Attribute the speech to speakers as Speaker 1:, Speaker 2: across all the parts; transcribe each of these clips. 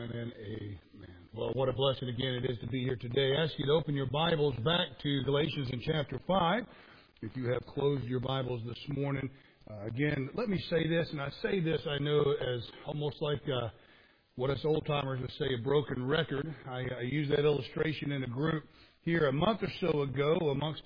Speaker 1: and amen. Well, what a blessing again it is to be here today. I ask you to open your Bibles back to Galatians in chapter 5. If you have closed your Bibles this morning, again, let me say this, and I say this, I know, as almost like what us old-timers would say, a broken record. I used that illustration in a group here a month or so ago amongst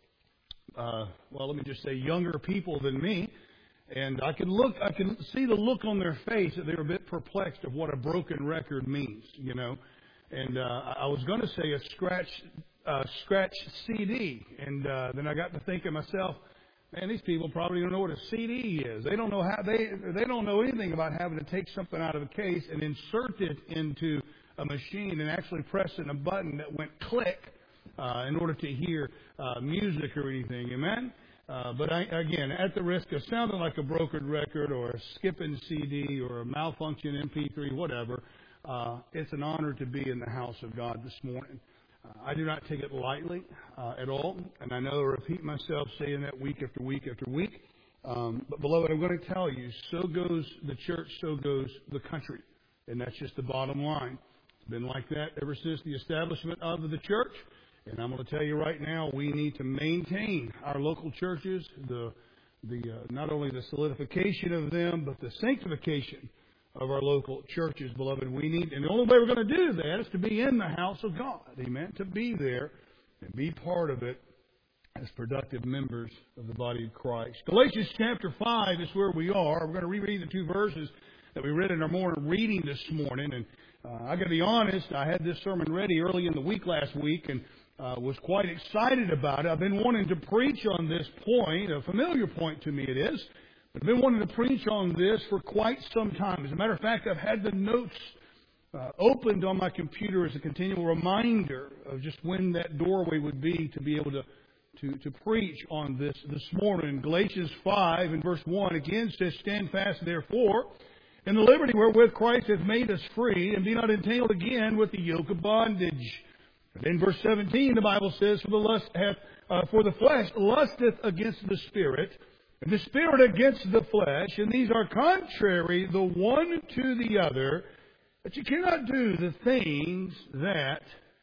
Speaker 1: let me just say younger people than me. And I can see the look on their face that they were a bit perplexed of what a broken record means, you know. And I was going to say a scratch CD, and then I got to thinking myself, man, these people probably don't know what a CD is. They don't know how they don't know anything about having to take something out of a case and insert it into a machine and actually pressing a button that went click in order to hear music or anything. Amen. But again, at the risk of sounding like a broken record or a skipping CD or a malfunction MP3, whatever, it's an honor to be in the house of God this morning. I do not take it lightly at all, and I know I repeat myself saying that week after week after week. But beloved, I'm going to tell you, so goes the church, so goes the country, and that's just the bottom line. It's been like that ever since the establishment of the church. And I'm going to tell you right now, we need to maintain our local churches, not only the solidification of them, but the sanctification of our local churches, beloved. We need, and the only way we're going to do that is to be in the house of God, amen, to be there and be part of it as productive members of the body of Christ. Galatians chapter 5 is where we are. We're going to reread the two verses that we read in our morning reading this morning. And I got to be honest, I had this sermon ready early in the week last week, and was quite excited about it. I've been wanting to preach on this point, a familiar point to me it is, but I've been wanting to preach on this for quite some time. As a matter of fact, I've had the notes opened on my computer as a continual reminder of just when that doorway would be to be able to preach on this morning. Galatians 5 and verse 1 again says, "Stand fast therefore in the liberty wherewith Christ hath made us free, and be not entangled again with the yoke of bondage." In verse 17, the Bible says, "For the flesh lusteth against the Spirit, and the Spirit against the flesh, and these are contrary the one to the other, that you cannot do the things that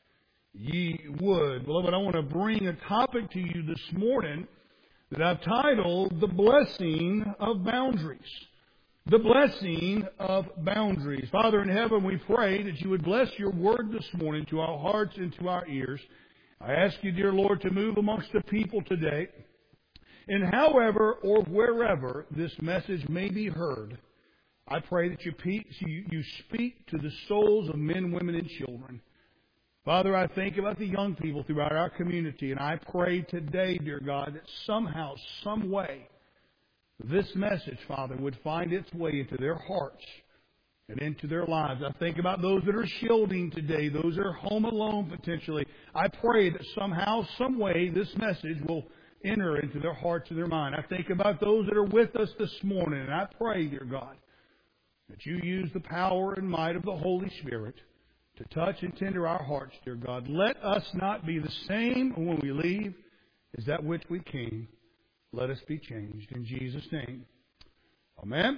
Speaker 1: ye would." Beloved, I want to bring a topic to you this morning that I've titled, "The Blessing of Boundaries." The blessing of boundaries. Father in heaven, we pray that you would bless your word this morning to our hearts and to our ears. I ask you, dear Lord, to move amongst the people today. And however or wherever this message may be heard, I pray that you speak to the souls of men, women, and children. Father, I think about the young people throughout our community, and I pray today, dear God, that somehow, some way, this message, Father, would find its way into their hearts and into their lives. I think about those that are shielding today, those that are home alone potentially. I pray that somehow, some way, this message will enter into their hearts and their mind. I think about those that are with us this morning, and I pray, dear God, that you use the power and might of the Holy Spirit to touch and tender our hearts, dear God. Let us not be the same when we leave as that which we came. Let us be changed. In Jesus' name. Amen.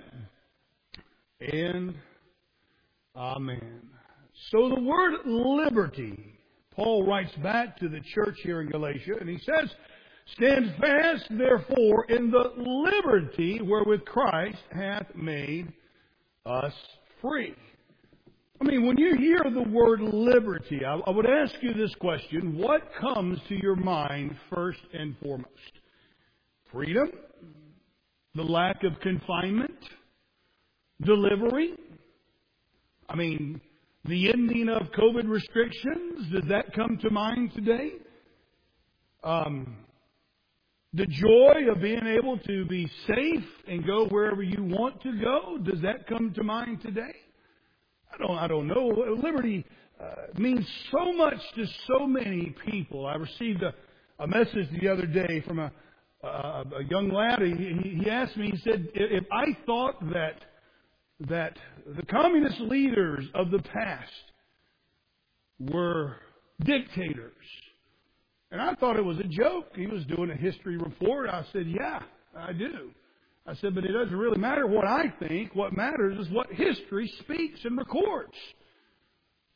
Speaker 1: And amen. So the word liberty, Paul writes back to the church here in Galatia, and he says, "Stand fast, therefore, in the liberty wherewith Christ hath made us free." I mean, when you hear the word liberty, I would ask you this question: what comes to your mind first and foremost? Freedom, the lack of confinement, delivery. I mean, the ending of COVID restrictions, does that come to mind today? The joy of being able to be safe and go wherever you want to go, does that come to mind today? I don't know. Liberty means so much to so many people. I received a message the other day from a young lad. He asked me, he said, if I thought that the communist leaders of the past were dictators, and I thought it was a joke. He was doing a history report. I said, yeah, I do. I said, but it doesn't really matter what I think. What matters is what history speaks and records.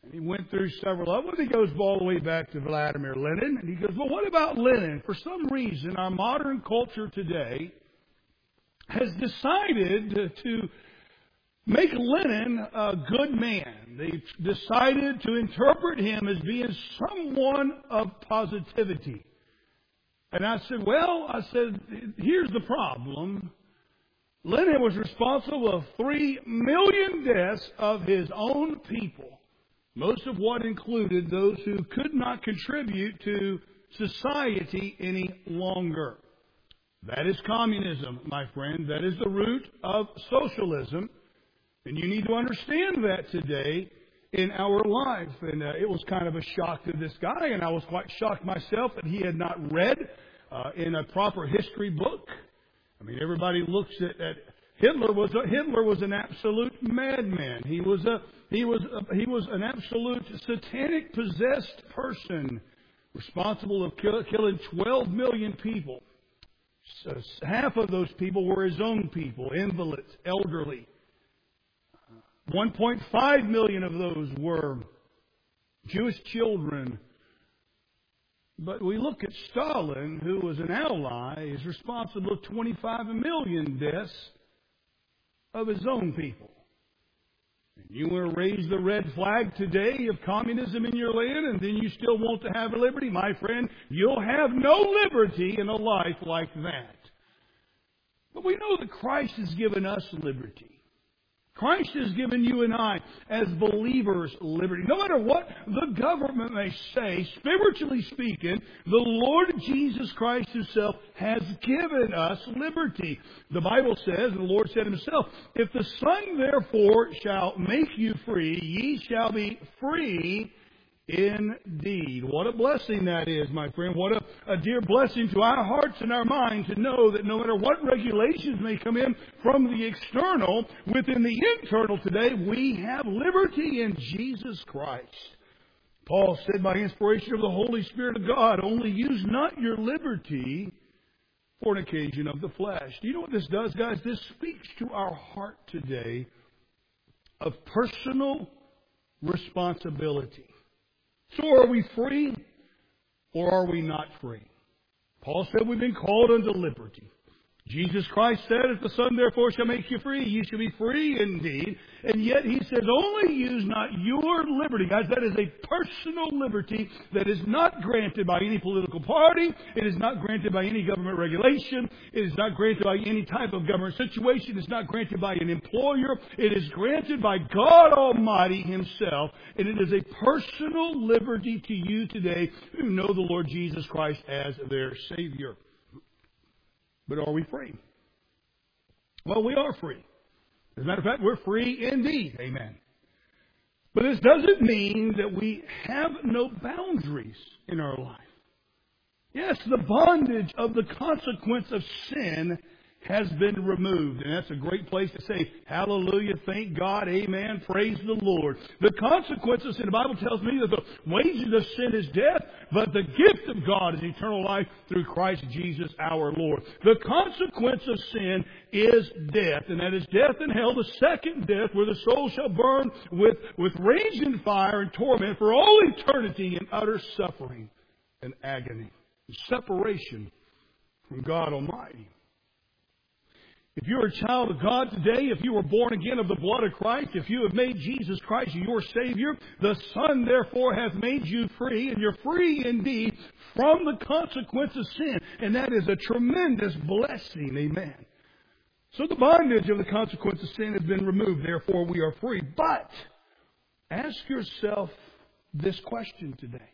Speaker 1: And he went through several of them. He goes all the way back to Vladimir Lenin. And he goes, well, what about Lenin? For some reason, our modern culture today has decided to make Lenin a good man. They've decided to interpret him as being someone of positivity. And I said, here's the problem. Lenin was responsible for 3 million deaths of his own people, most of what included those who could not contribute to society any longer. That is communism, my friend. That is the root of socialism. And you need to understand that today in our life. And it was kind of a shock to this guy, and I was quite shocked myself that he had not read in a proper history book. I mean, everybody looks at Hitler was an absolute madman. He was an absolute satanic possessed person, responsible of killing 12 million people. So half of those people were his own people, invalids, elderly. 1.5 million of those were Jewish children. But we look at Stalin, who was an ally, is responsible for 25 million deaths of his own people. And you want to raise the red flag today of communism in your land, and then you still want to have liberty? My friend, you'll have no liberty in a life like that. But we know that Christ has given us liberty. Christ has given you and I, as believers, liberty. No matter what the government may say, spiritually speaking, the Lord Jesus Christ Himself has given us liberty. The Bible says, and the Lord said Himself, if the Son therefore shall make you free, ye shall be free indeed. What a blessing that is, my friend. What a dear blessing to our hearts and our minds to know that no matter what regulations may come in from the external, within the internal today, we have liberty in Jesus Christ. Paul said by inspiration of the Holy Spirit of God, only use not your liberty for an occasion of the flesh. Do you know what this does, guys? This speaks to our heart today of personal responsibility. So are we free or are we not free? Paul said we've been called unto liberty. Jesus Christ said, if the Son therefore shall make you free, you shall be free indeed. And yet He says, only use not your liberty. Guys, that is a personal liberty that is not granted by any political party. It is not granted by any government regulation. It is not granted by any type of government situation. It's not granted by an employer. It is granted by God Almighty Himself. And it is a personal liberty to you today who know the Lord Jesus Christ as their Savior. But are we free? Well, we are free. As a matter of fact, we're free indeed. Amen. But this doesn't mean that we have no boundaries in our life. Yes, the bondage of the consequence of sin has been removed. And that's a great place to say, hallelujah, thank God, amen, praise the Lord. The consequence of sin, the Bible tells me that the wages of sin is death, but the gift of God is eternal life through Christ Jesus our Lord. The consequence of sin is death, and that is death in hell, the second death, where the soul shall burn with raging fire and torment for all eternity in utter suffering and agony, and separation from God Almighty. If you're a child of God today, if you were born again of the blood of Christ, if you have made Jesus Christ your Savior, the Son therefore hath made you free, and you're free indeed from the consequence of sin. And that is a tremendous blessing. Amen. So the bondage of the consequence of sin has been removed. Therefore we are free. But ask yourself this question today.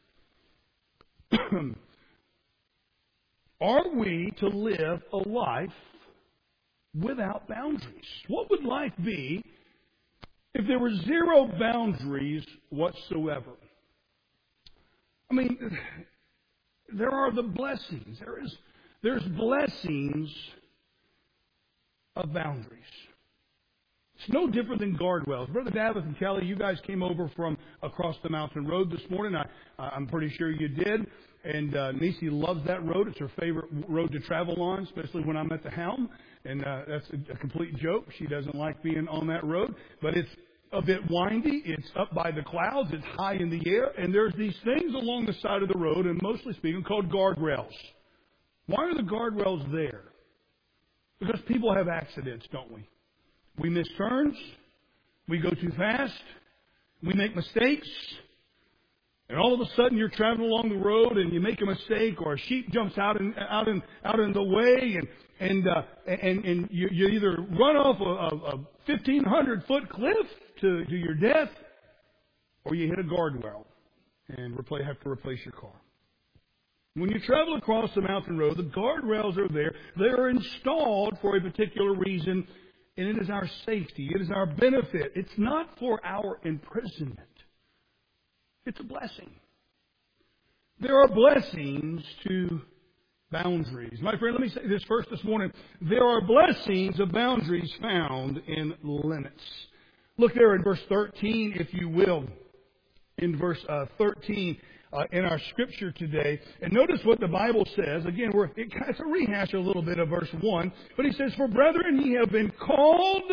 Speaker 1: Are we to live a life without boundaries? What would life be if there were zero boundaries whatsoever? I mean, there are the blessings. There's blessings of boundaries. It's no different than guardrails. Brother Davith and Kelly, you guys came over from across the mountain road this morning. I'm pretty sure you did. And Nisi loves that road. It's her favorite road to travel on, especially when I'm at the helm. And that's a complete joke. She doesn't like being on that road. But it's a bit windy. It's up by the clouds. It's high in the air. And there's these things along the side of the road, and mostly speaking, called guardrails. Why are the guardrails there? Because people have accidents, don't we? We miss turns. We go too fast. We make mistakes. And all of a sudden you're traveling along the road and you make a mistake, or a sheep jumps out in the way, and you either run off a 1,500-foot cliff to your death, or you hit a guardrail and have to replace your car. When you travel across the mountain road, the guardrails are there. They are installed for a particular reason, and it is our safety. It is our benefit. It's not for our imprisonment. It's a blessing. There are blessings to boundaries. My friend, let me say this first this morning. There are blessings of boundaries found in limits. Look there in verse 13, if you will. In verse 13 in our scripture today. And notice what the Bible says. Again, it's a rehash a little bit of verse 1. But he says, "For brethren, ye have been called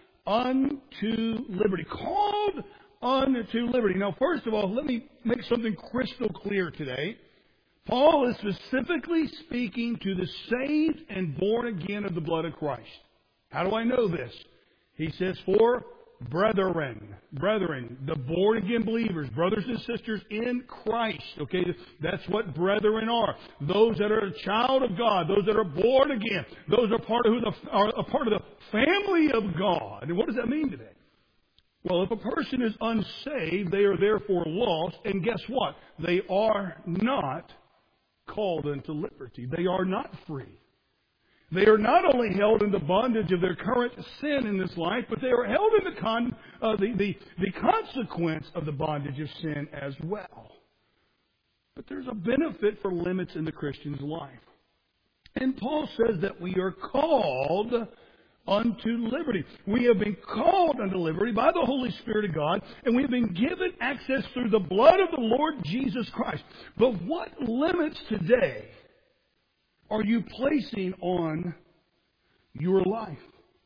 Speaker 1: unto liberty." Called unto liberty. Now, first of all, let me make something crystal clear today. Paul is specifically speaking to the saved and born again of the blood of Christ. How do I know this? He says, "For brethren, the born again believers, brothers and sisters in Christ." Okay, that's what brethren are. Those that are a child of God, those that are born again, those are a part of the family of God. And what does that mean today? Well, if a person is unsaved, they are therefore lost. And guess what? They are not called into liberty. They are not free. They are not only held in the bondage of their current sin in this life, but they are held in the consequence of the bondage of sin as well. But there's a benefit for limits in the Christian's life. And Paul says that we are called unto liberty. We have been called unto liberty by the Holy Spirit of God, and we have been given access through the blood of the Lord Jesus Christ. But what limits today are you placing on your life?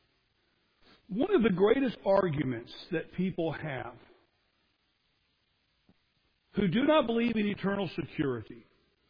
Speaker 1: One of the greatest arguments that people have who do not believe in eternal security,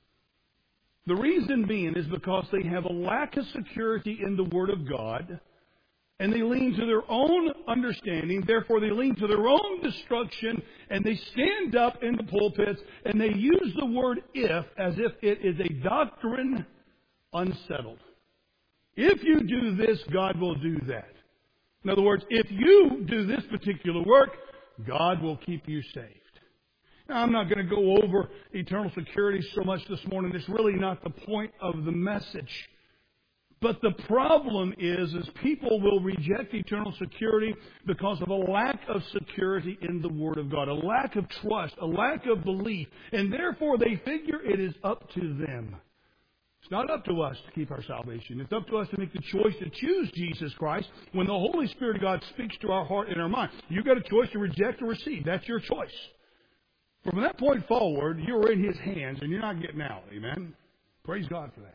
Speaker 1: the reason being is because they have a lack of security in the Word of God, and they lean to their own understanding. Therefore, they lean to their own destruction, and they stand up in the pulpits, and they use the word "if" as if it is a doctrine unsettled. If you do this, God will do that. In other words, if you do this particular work, God will keep you saved. Now, I'm not going to go over eternal security so much this morning. It's really not the point of the message. But the problem is people will reject eternal security because of a lack of security in the Word of God, a lack of trust, a lack of belief, and therefore they figure it is up to them. It's not up to us to keep our salvation. It's up to us to make the choice to choose Jesus Christ when the Holy Spirit of God speaks to our heart and our mind. You've got a choice to reject or receive. That's your choice. From that point forward, you're in His hands and you're not getting out. Amen? Praise God for that.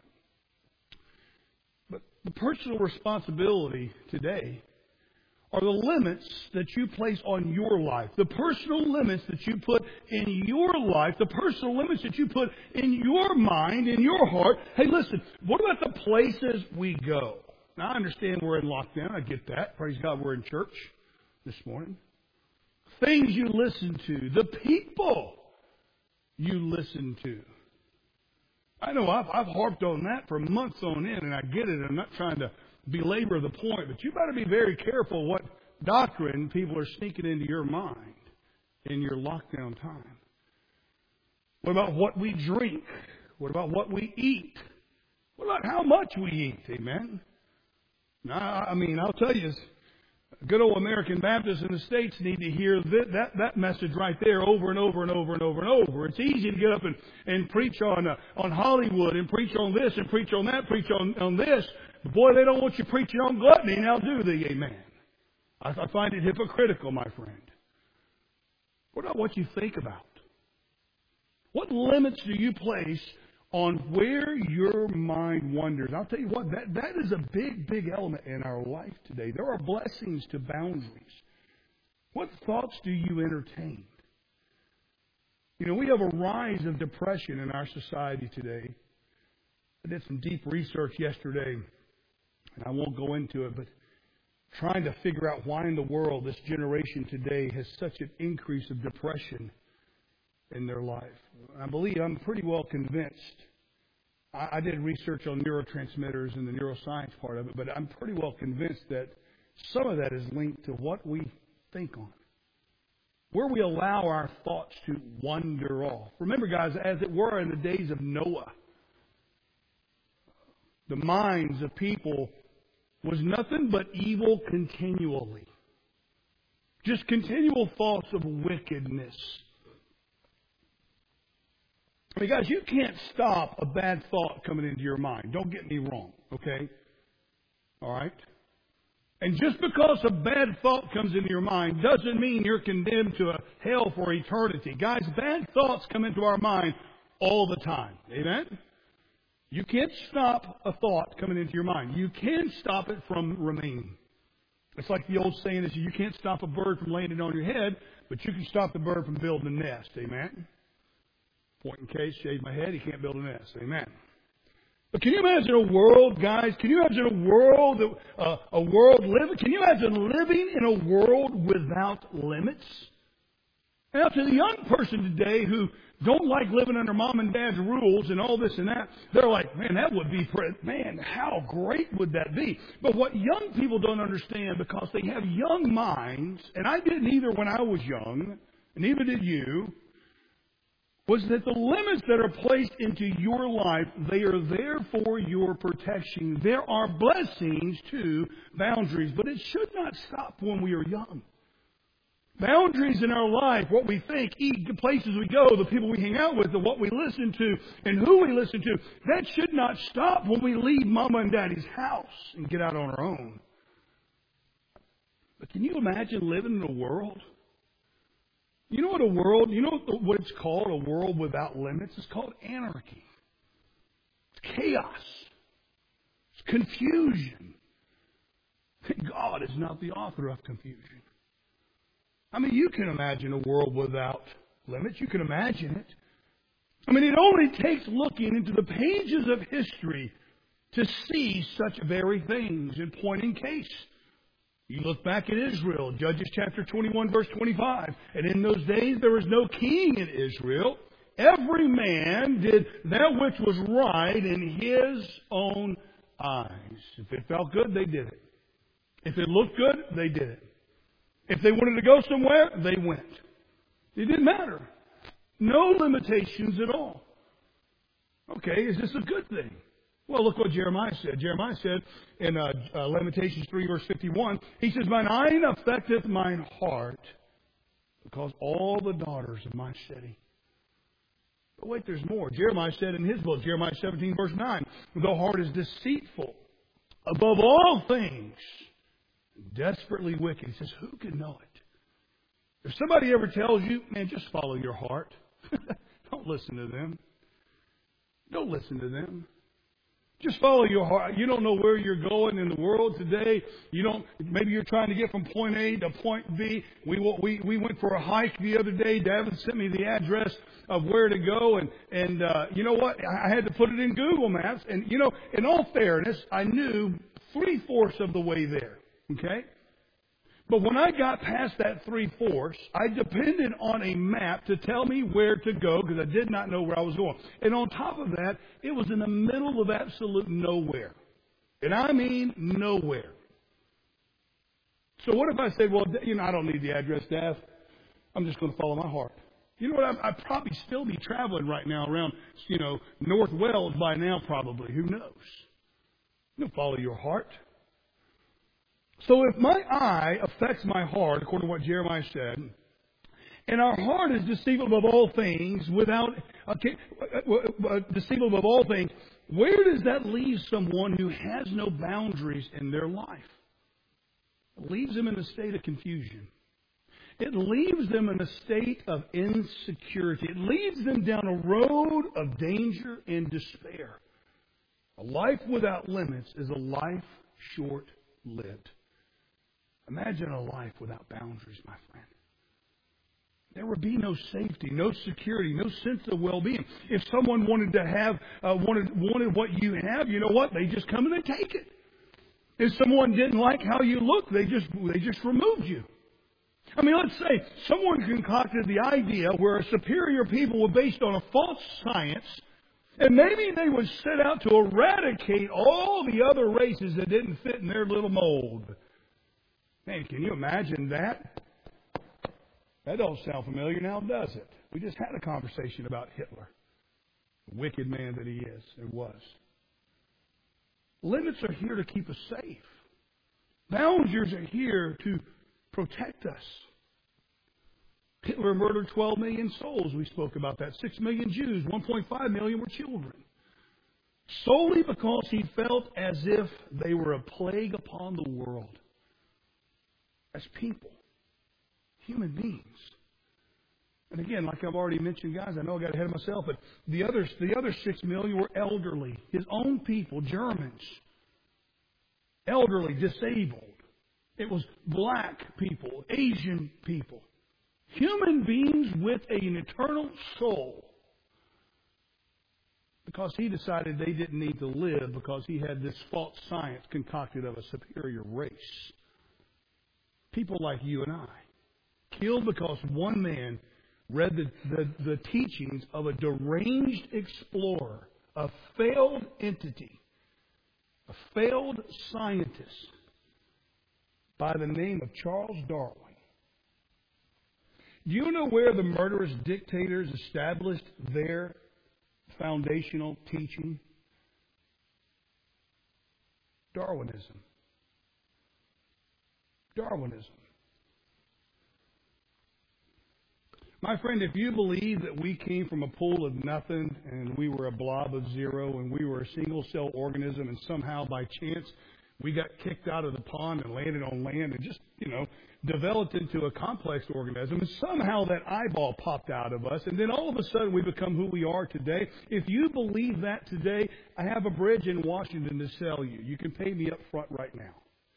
Speaker 1: But the personal responsibility today are the limits that you place on your life. The personal limits that you put in your life. The personal limits that you put in your mind, in your heart. Hey, listen, what about the places we go? Now, I understand we're in lockdown. I get that. Praise God, we're in church this morning. Things you listen to. The people you listen to. I know I've harped on that for months on end, and I get it. I'm not trying to belabor the point, but you better be very careful what doctrine people are sneaking into your mind in your lockdown time. What about what we drink? What about what we eat? What about how much we eat? Amen? Now, I'll tell you, good old American Baptists in the States need to hear that message right there over and over and over and over and over. It's easy to get up and preach on Hollywood and preach on this and preach on that, preach on this. But boy, they don't want you preaching on gluttony now, do they? Amen. I find it hypocritical, my friend. What about what you think about? What limits do you place on where your mind wanders? I'll tell you what, that is a big, big element in our life today. There are blessings to boundaries. What thoughts do you entertain? You know, we have a rise of depression in our society today. I did some deep research yesterday, and I won't go into it, but trying to figure out why in the world this generation today has such an increase of depression in their life. I'm pretty well convinced. I did research on neurotransmitters and the neuroscience part of it, but I'm pretty well convinced that some of that is linked to what we think on, where we allow our thoughts to wander off. Remember, guys, as it were in the days of Noah, the minds of people was nothing but evil continually. Just continual thoughts of wickedness. I mean, guys, you can't stop a bad thought coming into your mind. Don't get me wrong, okay? All right? And just because a bad thought comes into your mind doesn't mean you're condemned to a hell for eternity. Guys, bad thoughts come into our mind all the time. Amen? You can't stop a thought coming into your mind. You can stop it from remaining. It's like the old saying is you can't stop a bird from landing on your head, but you can stop the bird from building a nest. Amen? Point in case, shave my head, he can't build a nest. Amen. But can you imagine a world, guys? Can you imagine a world living? Can you imagine living in a world without limits? Now, to the young person today who don't like living under mom and dad's rules and all this and that, they're like, man, that would be, man, how great would that be? But what young people don't understand, because they have young minds, and I didn't either when I was young, and neither did you, was that the limits that are placed into your life, they are there for your protection. There are blessings to boundaries, but it should not stop when we are young. Boundaries in our life, what we think, the places we go, the people we hang out with, what we listen to, and who we listen to, that should not stop when we leave Mama and Daddy's house and get out on our own. But can you imagine living in a world? You know what it's called, a world without limits? It's called anarchy. It's chaos. It's confusion. God is not the author of confusion. I mean, you can imagine a world without limits. You can imagine it. I mean, it only takes looking into the pages of history to see such very things. In point in case, you look back at Israel, Judges chapter 21, verse 25. And in those days there was no king in Israel. Every man did that which was right in his own eyes. If it felt good, they did it. If it looked good, they did it. If they wanted to go somewhere, they went. It didn't matter. No limitations at all. Okay, is this a good thing? Well, look what Jeremiah said. Jeremiah said in Lamentations 3, verse 51, he says, "Mine eye affecteth mine heart, because all the daughters of my city." But wait, there's more. Jeremiah said in his book, Jeremiah 17, verse 9, "The heart is deceitful above all things, desperately wicked." He says, who can know it? If somebody ever tells you, man, just follow your heart, don't listen to them. Don't listen to them. Just follow your heart. You don't know where you're going in the world today. Maybe you're trying to get from point A to point B. We went for a hike the other day. Davin sent me the address of where to go, and you know what? I had to put it in Google Maps, and in all fairness, I knew 3/4 of the way there. Okay? But when I got past that 3/4, I depended on a map to tell me where to go, because I did not know where I was going. And on top of that, it was in the middle of absolute nowhere. And I mean nowhere. So what if I said, well, I don't need the address, Dad. I'm just going to follow my heart. You know what? I'd probably still be traveling right now around, North Wales by now probably. Who knows? Follow your heart. So if my eye affects my heart, according to what Jeremiah said, and our heart is deceitful above all things, deceitful above all things, where does that leave someone who has no boundaries in their life? It leaves them in a state of confusion. It leaves them in a state of insecurity. It leads them down a road of danger and despair. A life without limits is a life short-lived. Imagine a life without boundaries, my friend. There would be no safety, no security, no sense of well-being. If someone wanted to have wanted what you have, you know what? They just come and they take it. If someone didn't like how you looked, they just removed you. I mean, let's say someone concocted the idea where a superior people were based on a false science, and maybe they would set out to eradicate all the other races that didn't fit in their little mold. Man, can you imagine that? That don't sound familiar now, does it? We just had a conversation about Hitler. The wicked man that he is and was. Limits are here to keep us safe. Boundaries are here to protect us. Hitler murdered 12 million souls. We spoke about that. 6 million Jews. 1.5 million were children. Solely because he felt as if they were a plague upon the world. As people. Human beings. And again, like I've already mentioned, guys, I know I got ahead of myself, but the other 6 million were elderly. His own people, Germans. Elderly, disabled. It was black people, Asian people. Human beings with an eternal soul. Because he decided they didn't need to live because he had this false science concocted of a superior race. People like you and I. Killed because one man read the teachings of a deranged explorer, a failed entity, a failed scientist by the name of Charles Darwin. Do you know where the murderous dictators established their foundational teaching? Darwinism. Darwinism. My friend, if you believe that we came from a pool of nothing and we were a blob of zero and we were a single-cell organism and somehow by chance we got kicked out of the pond and landed on land and just, developed into a complex organism and somehow that eyeball popped out of us and then all of a sudden we become who we are today. If you believe that today, I have a bridge in Washington to sell you. You can pay me up front right now.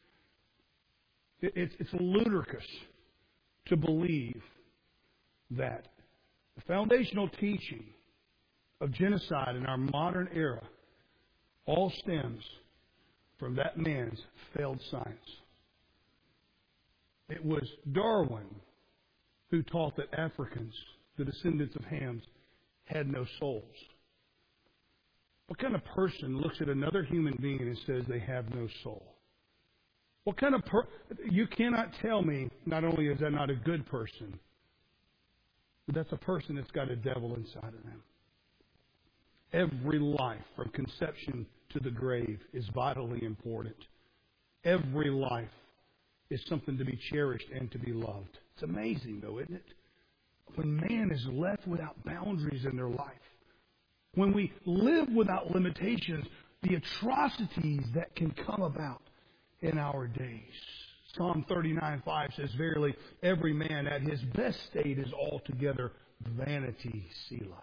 Speaker 1: It's ludicrous to believe that the foundational teaching of genocide in our modern era all stems from that man's failed science. It was Darwin who taught that Africans, the descendants of Ham, had no souls. What kind of person looks at another human being and says they have no soul? What kind of you cannot tell me, not only is that not a good person, but that's a person that's got a devil inside of them. Every life from conception to the grave is vitally important. Every life is something to be cherished and to be loved. It's amazing, though, isn't it? When man is left without boundaries in their life, when we live without limitations, the atrocities that can come about in our days. Psalm 39:5 says, "Verily, every man at his best state is altogether vanity." Selah.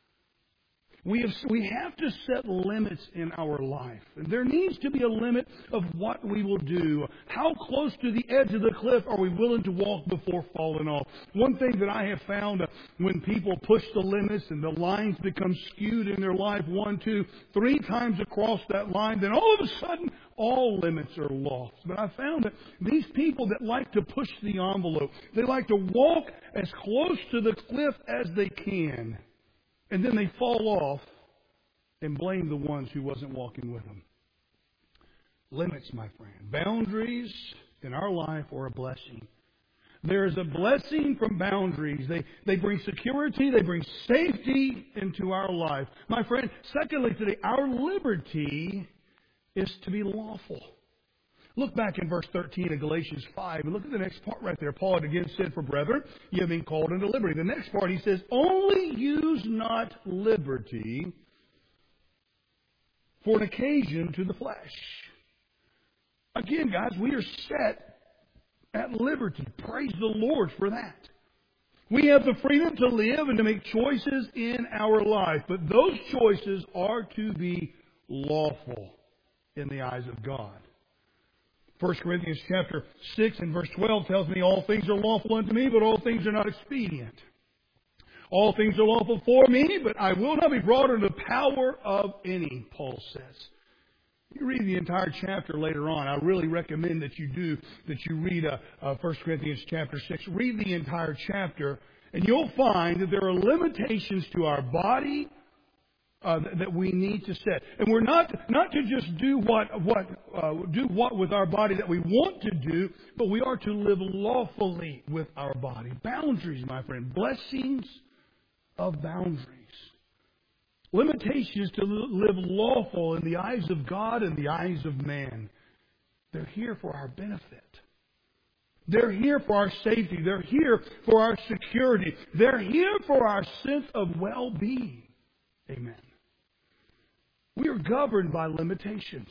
Speaker 1: We have to set limits in our life. And there needs to be a limit of what we will do. How close to the edge of the cliff are we willing to walk before falling off? One thing that I have found when people push the limits and the lines become skewed in their life 1, 2, 3 times across that line, then all of a sudden all limits are lost. But I found that these people that like to push the envelope, they like to walk as close to the cliff as they can. And then they fall off and blame the ones who wasn't walking with them. Limits, my friend. Boundaries in our life are a blessing. There is a blessing from boundaries. They bring security. They bring safety into our life. My friend, secondly today, our liberty is to be lawful. Look back in verse 13 of Galatians 5 and look at the next part right there. Paul had again said, "For brethren, you have been called into liberty." The next part he says, "Only use not liberty for an occasion to the flesh." Again, guys, we are set at liberty. Praise the Lord for that. We have the freedom to live and to make choices in our life, but those choices are to be lawful in the eyes of God. 1 Corinthians chapter 6 and verse 12 tells me all things are lawful unto me, but all things are not expedient. All things are lawful for me, but I will not be brought under the power of any, Paul says. You read the entire chapter later on. I really recommend that you read 1 Corinthians chapter 6. Read the entire chapter, and you'll find that there are limitations to our body that we need to set. And we're not to just do what with our body that we want to do, but we are to live lawfully with our body. Boundaries, my friend. Blessings of boundaries. Limitations to live lawful in the eyes of God and the eyes of man. They're here for our benefit. They're here for our safety. They're here for our security. They're here for our sense of well-being. Amen. We are governed by limitations.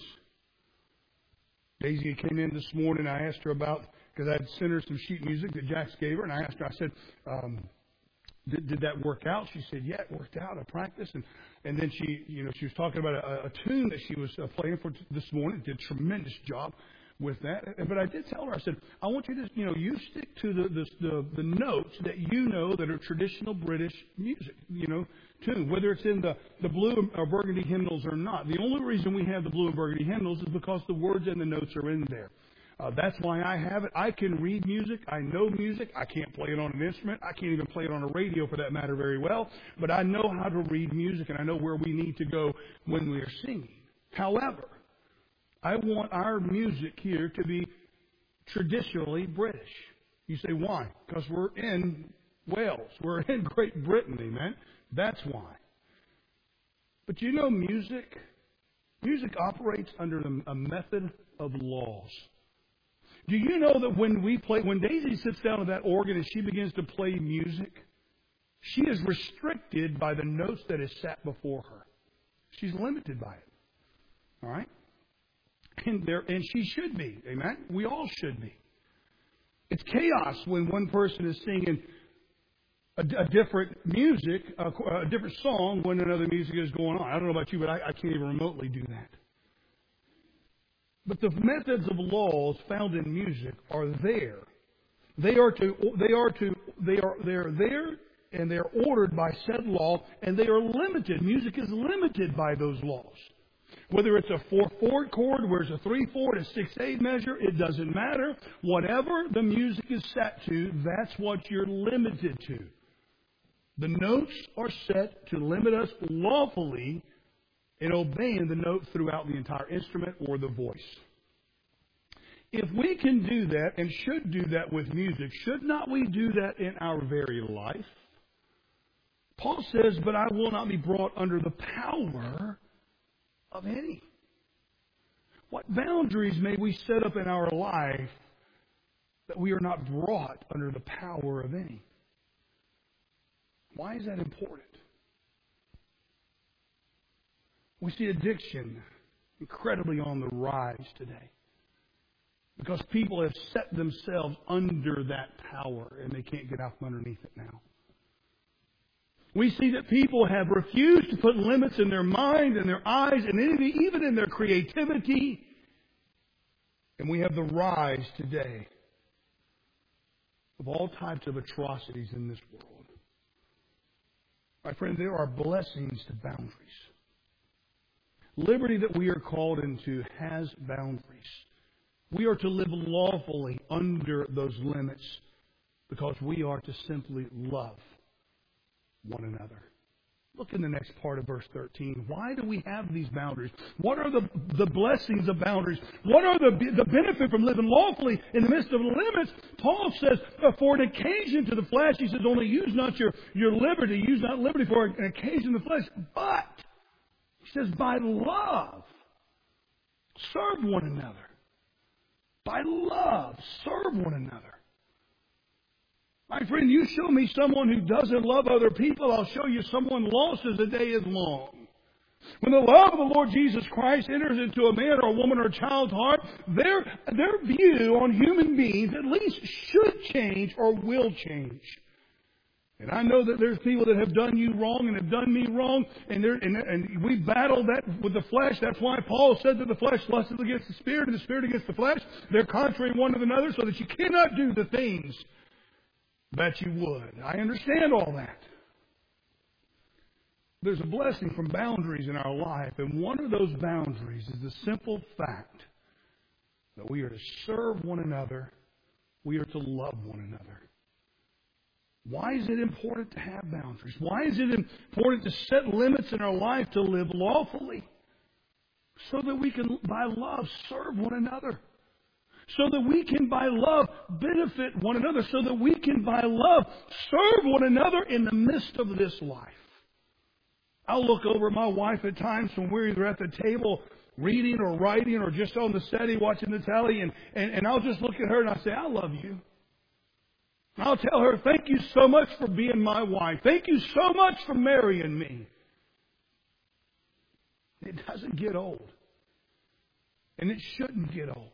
Speaker 1: Daisy came in this morning. I asked her about, because I had sent her some sheet music that Jax gave her, and I asked her, I said, did that work out? She said, yeah, it worked out. I practiced. And then she was talking about a tune that she was playing for this morning. Did a tremendous job with that. But I did tell her, I said, I want you to, you stick to the notes that you know that are traditional British music, tune, whether it's in the blue or burgundy hymnals or not. The only reason we have the blue and burgundy hymnals is because the words and the notes are in there. That's why I have it. I can read music. I know music. I can't play it on an instrument. I can't even play it on a radio for that matter very well. But I know how to read music, and I know where we need to go when we are singing. However, I want our music here to be traditionally British. You say, why? Because we're in Wales. We're in Great Britain, amen? That's why. But music operates under a method of laws. Do you know that when Daisy sits down at that organ and she begins to play music, she is restricted by the notes that is set before her. She's limited by it. All right? And she should be. Amen? We all should be. It's chaos when one person is singing a different music, a different song when another music is going on. I don't know about you, but I can't even remotely do that. But the methods of laws found in music are there. They are there, and they are ordered by said law, and they are limited. Music is limited by those laws. Whether it's a 4/4 chord, where it's a 3/4, a 6/8 measure, it doesn't matter. Whatever the music is set to, that's what you're limited to. The notes are set to limit us lawfully in obeying the note throughout the entire instrument or the voice. If we can do that and should do that with music, should not we do that in our very life? Paul says, but I will not be brought under the power of any. What boundaries may we set up in our life that we are not brought under the power of any? Why is that important? We see addiction incredibly on the rise today because people have set themselves under that power and they can't get out from underneath it now. We see that people have refused to put limits in their mind and their eyes and even in their creativity. And we have the rise today of all types of atrocities in this world. My friend, there are blessings to boundaries. Liberty that we are called into has boundaries. We are to live lawfully under those limits because we are to simply love one another. Look in the next part of verse 13. Why do we have these boundaries? What are the blessings of boundaries? What are the benefit from living lawfully in the midst of limits? Paul says, for an occasion to the flesh, he says, only use not your liberty. Use not liberty for an occasion to the flesh. But, he says, by love, serve one another. By love, serve one another. My friend, you show me someone who doesn't love other people, I'll show you someone lost as the day is long. When the love of the Lord Jesus Christ enters into a man or a woman or a child's heart, their view on human beings at least should change or will change. And I know that there's people that have done you wrong and have done me wrong, and we battle that with the flesh. That's why Paul said that the flesh lusts against the Spirit and the Spirit against the flesh. They're contrary one to another, so that you cannot do the things that you would. I understand all that. There's a blessing from boundaries in our life, and one of those boundaries is the simple fact that we are to serve one another. We are to love one another. Why is it important to have boundaries? Why is it important to set limits in our life to live lawfully? So that we can, by love, serve one another. So that we can, by love, benefit one another. So that we can, by love, serve one another in the midst of this life. I'll look over at my wife at times when we're either at the table reading or writing or just on the study watching the telly, and I'll just look at her and I'll say, I love you. I'll tell her, thank you so much for being my wife. Thank you so much for marrying me. It doesn't get old. And it shouldn't get old.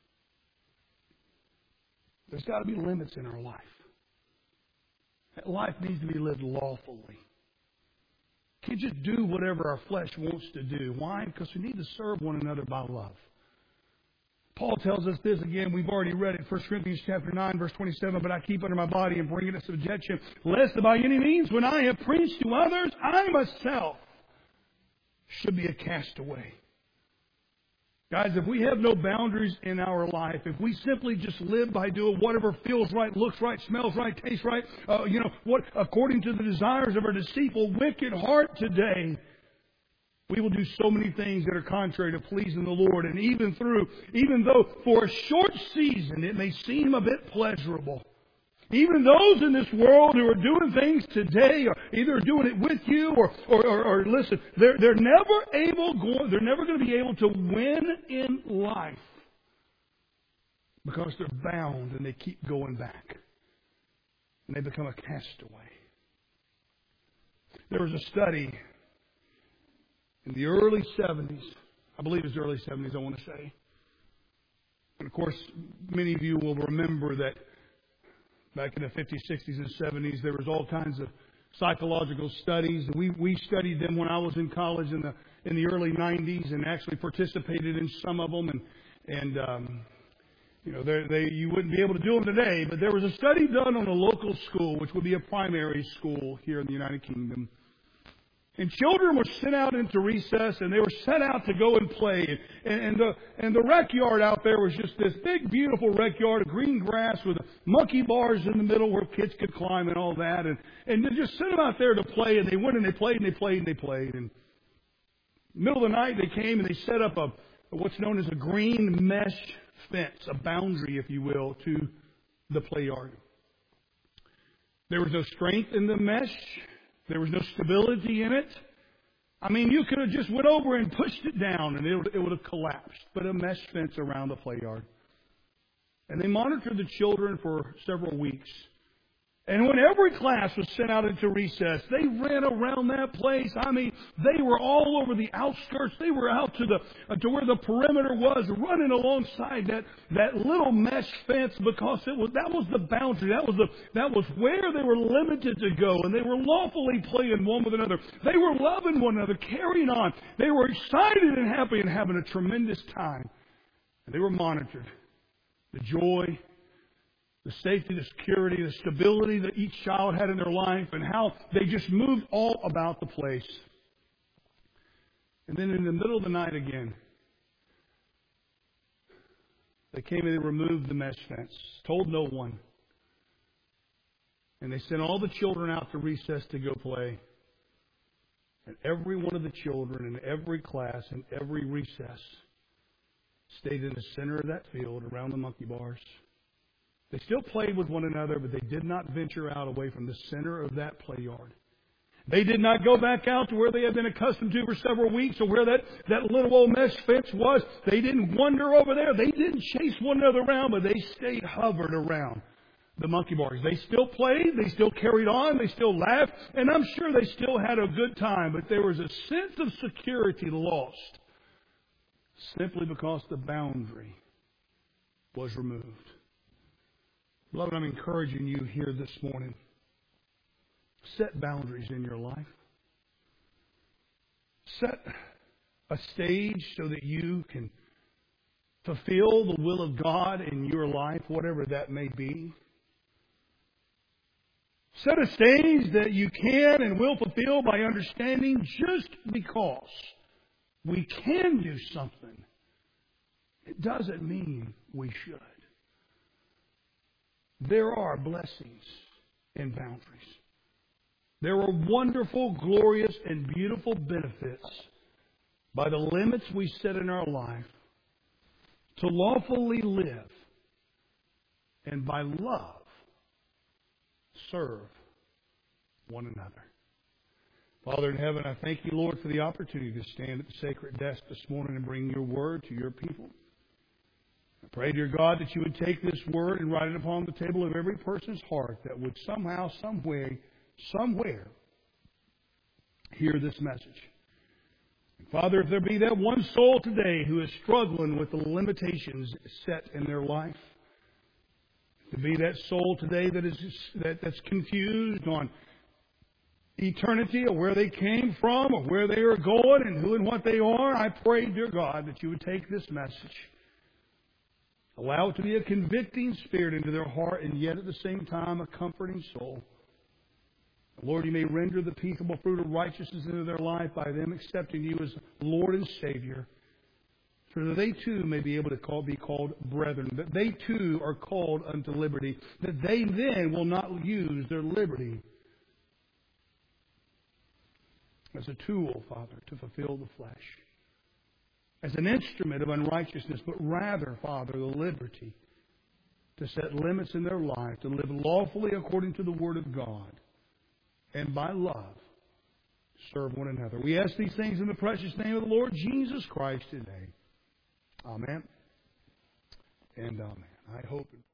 Speaker 1: There's got to be limits in our life. That life needs to be lived lawfully. Can't just do whatever our flesh wants to do. Why? Because we need to serve one another by love. Paul tells us this again. We've already read it. 1 Corinthians chapter 9, verse 27. But I keep under my body and bring it to subjection, lest by any means, when I have preached to others, I myself should be a castaway. Guys, if we have no boundaries in our life, if we simply just live by doing whatever feels right, looks right, smells right, tastes right, what according to the desires of our deceitful, wicked heart today, we will do so many things that are contrary to pleasing the Lord. And even though for a short season it may seem a bit pleasurable, even those in this world who are doing things today are either doing it with you or listen, they're never going to be able to win in life because they're bound and they keep going back. And they become a castaway. There was a study in the early 70s. I believe it's the early 70s, I want to say. And of course, many of you will remember that back in the 50s, 60s, and 70s, there was all kinds of psychological studies. We studied them when I was in college in the early 90s and actually participated in some of them. You wouldn't be able to do them today. But there was a study done on a local school, which would be a primary school here in the United Kingdom. And children were sent out into recess, and they were sent out to go and play. And the rec yard out there was just this big, beautiful rec yard of green grass with monkey bars in the middle where kids could climb and all that. And they just sent them out there to play, and they went and they played and they played and they played. And middle of the night, they came and they set up what's known as a green mesh fence, a boundary, if you will, to the play yard. There was no strength in the mesh. There was no stability in it. I mean, you could have just went over and pushed it down and it would have collapsed. But a mesh fence around the play yard. And they monitored the children for several weeks. And when every class was sent out into recess, they ran around that place. I mean, they were all over the outskirts. They were out to where the perimeter was, running alongside that little mesh fence because that was the boundary. That was where they were limited to go, and they were lawfully playing one with another. They were loving one another, carrying on. They were excited and happy and having a tremendous time. And they were monitored. The joy, the safety, the security, the stability that each child had in their life, and how they just moved all about the place. And then in the middle of the night again, they came and they removed the mesh fence, told no one. And they sent all the children out to recess to go play. And every one of the children in every class in every recess stayed in the center of that field around the monkey bars. They still played with one another, but they did not venture out away from the center of that play yard. They did not go back out to where they had been accustomed to for several weeks or where that little old mesh fence was. They didn't wander over there. They didn't chase one another around, but they stayed hovered around the monkey bars. They still played. They still carried on. They still laughed. And I'm sure they still had a good time, but there was a sense of security lost simply because the boundary was removed. Beloved, I'm encouraging you here this morning set boundaries in your life. Set a stage so that you can fulfill the will of God in your life, whatever that may be. Set a stage that you can and will fulfill by understanding just because we can do something, it doesn't mean we should. There are blessings in boundaries. There are wonderful, glorious, and beautiful benefits by the limits we set in our life to lawfully live and by love serve one another. Father in heaven, I thank you, Lord, for the opportunity to stand at the sacred desk this morning and bring your word to your people. I pray, dear God, that you would take this word and write it upon the table of every person's heart that would somehow, some way, somewhere hear this message. And Father, if there be that one soul today who is struggling with the limitations set in their life, to be that soul today that's confused on eternity or where they came from or where they are going and who and what they are, I pray, dear God, that you would take this message, allow it to be a convicting spirit into their heart and yet at the same time a comforting soul. Lord, you may render the peaceable fruit of righteousness into their life by them accepting you as Lord and Savior, so that they too may be able to be called brethren, that they too are called unto liberty, that they then will not use their liberty as a tool, Father, to fulfill the flesh, as an instrument of unrighteousness, but rather, Father, the liberty to set limits in their life, to live lawfully according to the Word of God, and by love serve one another. We ask these things in the precious name of the Lord Jesus Christ today. Amen and amen. I hope